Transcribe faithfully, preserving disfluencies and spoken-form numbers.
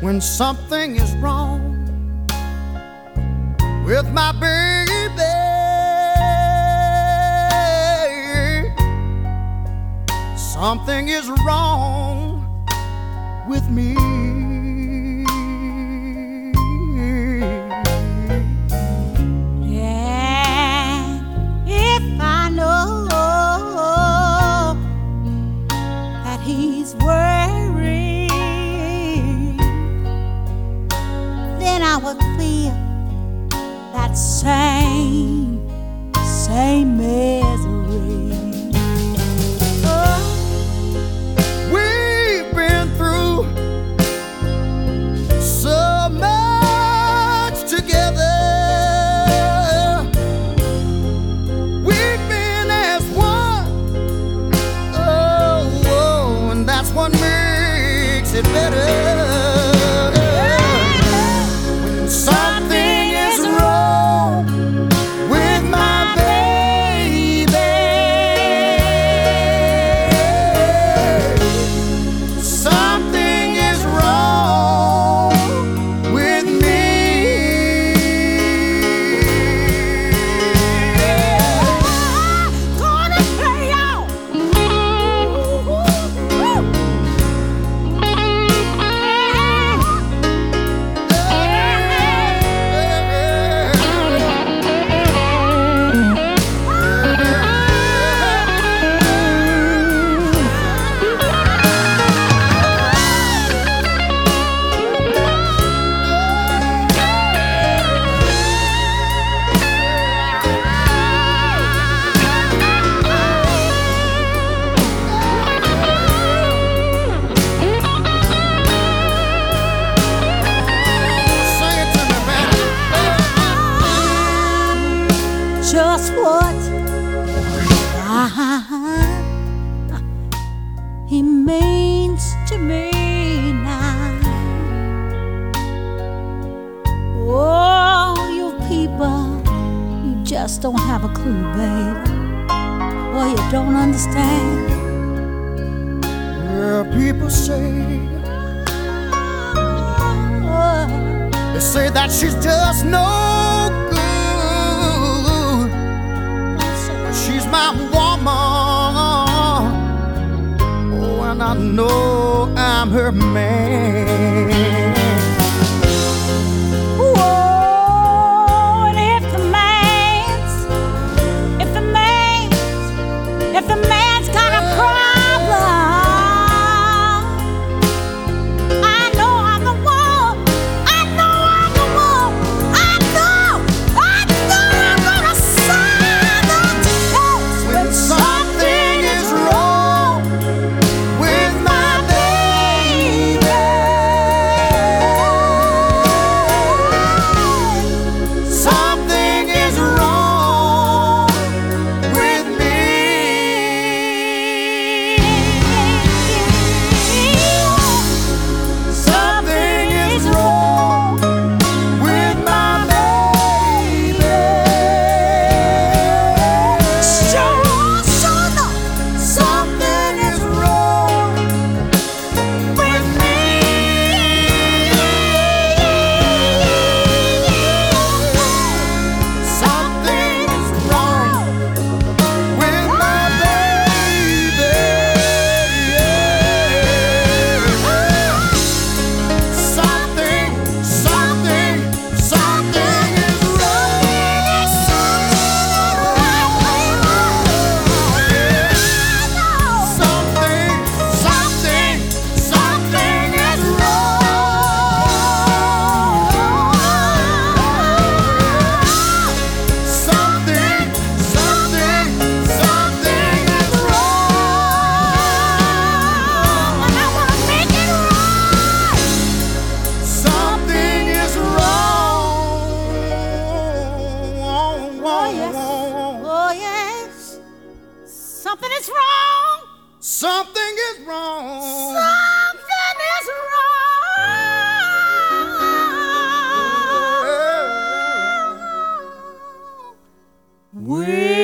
when something is wrong with my baby. Something is wrong with me. Yeah, if I know that he's worried, then I would feel that same, same misery. Oh. We've been through so much together. We've been as one. Oh, oh, and that's what makes it better. Something is wrong with my baby. Something is wrong with me. Gonna play out. Just what he means to me now. Oh, you people, you just don't have a clue, baby. Well, you don't understand. Well, people say, they say that she's just no good. She's my woman. Oh, and I know I'm her man. Whoa, and if the man's, if the man's, if the man's got a problem, I know I'm the one. I know I'm the one. I know, I know I'm gonna sign the test When something is wrong with my baby. Something is wrong with me. Something is wrong with my baby. Sure, sure enough, Something is wrong with me. Something is wrong with my baby. Something, something, something is wrong. Something, something, something is wrong. Something, something, something is wrong. and I wanna make it right. Something is wrong. Oh yes, oh yes, something is wrong. Something is wrong. Something is wrong. With